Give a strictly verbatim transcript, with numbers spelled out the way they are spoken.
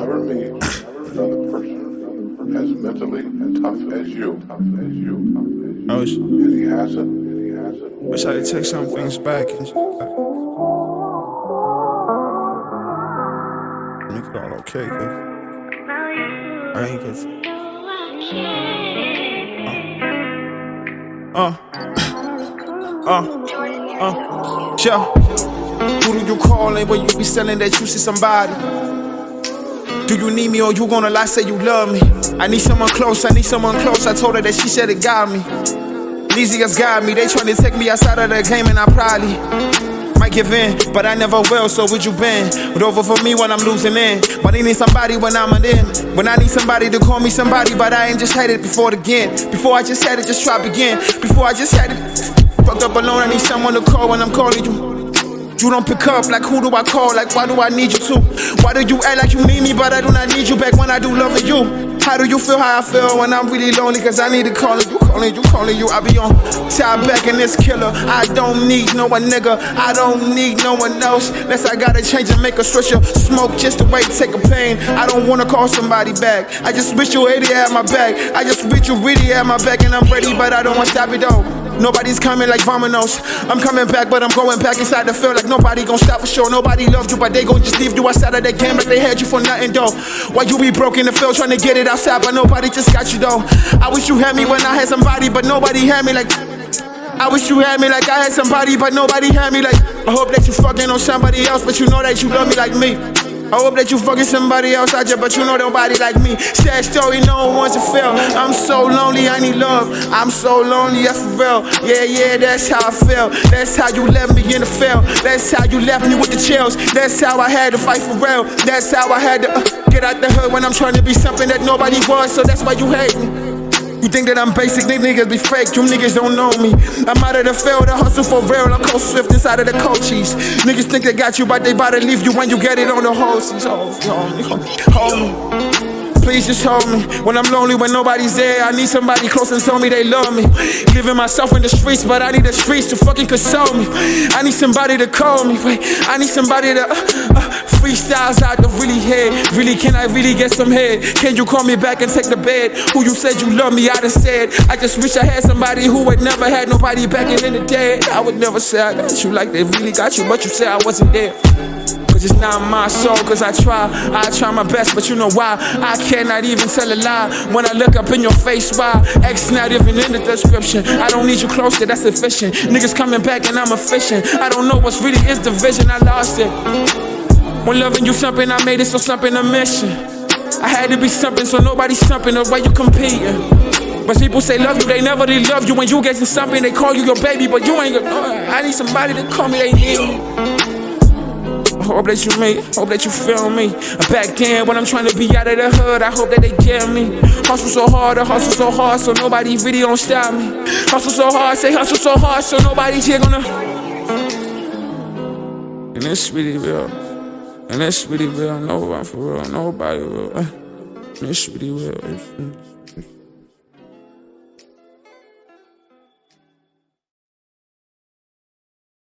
never meet another person as mentally tough as you. Tough as you. I wish, And he has it. And he has it. wish I could take some things back and just, like, make it all okay, cause I ain't get uh, uh, uh, uh, yeah. Who do you call and when you be selling that you see somebody? Do you need me or you gonna lie, say you love me? I need someone close, I need someone close. I told her that she said it got me. Leezy has got me, they tryna take me outside of the game and I probably might give in, but I never will, so would you been? But over for me when I'm losing in. But I need somebody when I'm in. When I need somebody to call me somebody, but I ain't just had it before again. Before I just had it, just try again. Before I just had it, fucked up alone, I need someone to call when I'm calling you. You don't pick up, like who do I call, like why do I need you to? Why do you act like you need me, but I do not need you back when I do love you? How do you feel how I feel when I'm really lonely, cause I need to call you, calling you, calling you. I be on top back in this killer. I don't need no one nigga, I don't need no one else. Unless I gotta change and make a switcher. Smoke just to wait, take a pain. I don't wanna call somebody back. I just wish you really had my back. I just wish you really had my back and I'm ready, but I don't wanna stop it though. Nobody's coming like Vominos. I'm coming back, but I'm going back inside the field like nobody gon' stop for sure. Nobody loved you, but they gon' just leave you outside of that game like they had you for nothing though. Why you be broke in the field trying to get it outside, but nobody just got you though. I wish you had me when I had somebody, but nobody had me like. I wish you had me like I had somebody, but nobody had me like. I hope that you fucking on somebody else, but you know that you love me like me. I hope that you fucking somebody else out there, but you know nobody like me. Sad story, no one wants to feel. I'm so lonely, I need love. I'm so lonely, that's for real. Yeah, yeah, that's how I feel. That's how you left me in the field. That's how you left me with the chills. That's how I had to fight for real. That's how I had to uh, get out the hood when I'm trying to be something that nobody was. So that's why you hate me. You think that I'm basic, these niggas be fake, you niggas don't know me. I'm out of the field, I hustle for real, I'm cold swift inside of the coaches. Niggas think they got you, but they bout to leave you when you get it on the horses. Hold me, hold me, hold me. Please just hold me. When I'm lonely, when nobody's there, I need somebody close and tell me they love me. Living myself in the streets, but I need the streets to fucking console me. I need somebody to call me, wait, I need somebody to uh, uh, freestyles out the really head. Really, can I really get some head? Can you call me back and take the bed? Who you said you love me, I done said. I just wish I had somebody who had never had nobody back in the dead. I would never say I got you like they really got you, but you said I wasn't there. Cause it's not my soul, cause I try, I try my best, but you know why? I cannot even tell a lie when I look up in your face, why? X not even in the description. I don't need you closer, that's sufficient. Niggas coming back and I'm efficient. I don't know what's really is the vision, I lost it. When loving you something, I made it so something a mission. I had to be something, so nobody's something the way you competing. But people say love you, they never really love you. When you getting something, they call you your baby, but you ain't gonna. I need somebody to call me, they need me. I hope that you me, hope that you feel me. Back then when I'm trying to be out of the hood, I hope that they get me. Hustle so hard, I hustle so hard, so nobody really don't stop me. Hustle so hard, say hustle so hard, so nobody's here gonna. And it's really real, and it's really real, no one for real, nobody real. And it's really real.